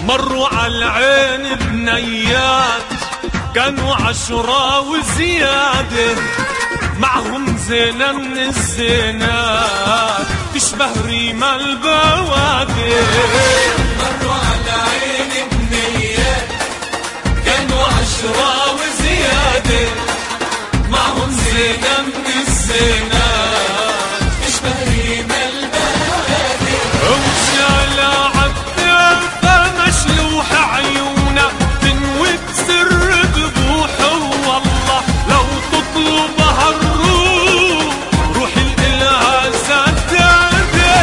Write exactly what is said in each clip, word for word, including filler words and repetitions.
مروا على العين بنيات كانوا عشرة وزيادة، معهم زينة من الزينات تشبه ريما البوادي. مروا على العين بنيات كانوا عشرة وزيادة، معهم زينة من الزينات تشبه ريما البوادي. وشالة عالدفة مشلوحة عيونها تنوي بسر ذبوحه، والله لو تطلبها الروح روح الإلها سدادة.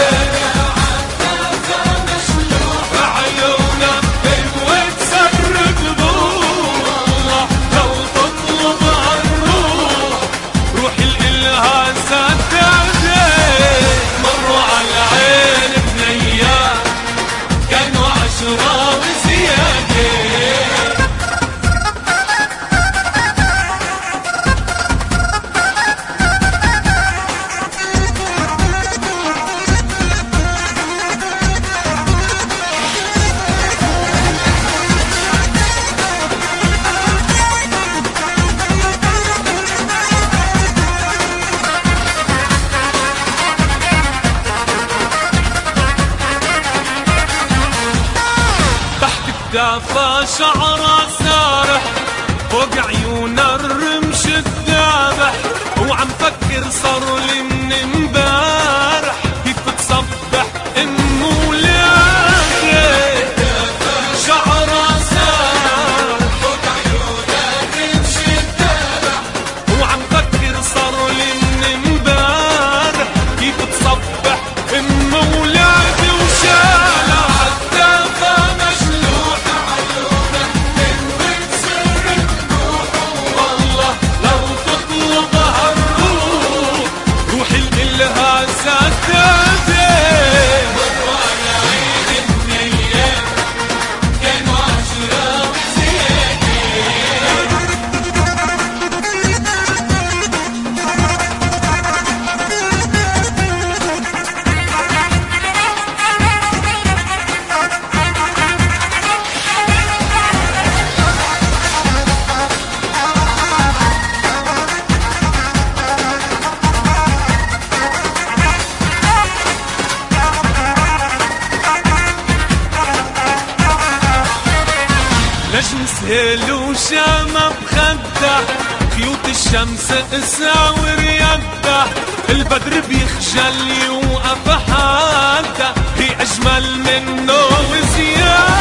عالدفة مشلوحة عيونها تنوي بسر ذبوحه، والله لو تطلبها الروح روح الإلها سدادة. مروا على عين بنيات كانوا عشرة وزيادة. دافا شعره سارح فوق عيون الرمش الذابح، وعم فكر صار لي من امبارح كيف تصبح ام ولادي. شعره سارح فوق عيون الرمش الذابح، وعم فكر صار لي من امبارح كيف تصبح ام ولادي. وشالة عالدافة نجم سهيل وشامة بخده، خيوط الشمس اساور يده، البدر بيخجل يوقف حده، هي اجمل منه وزياده.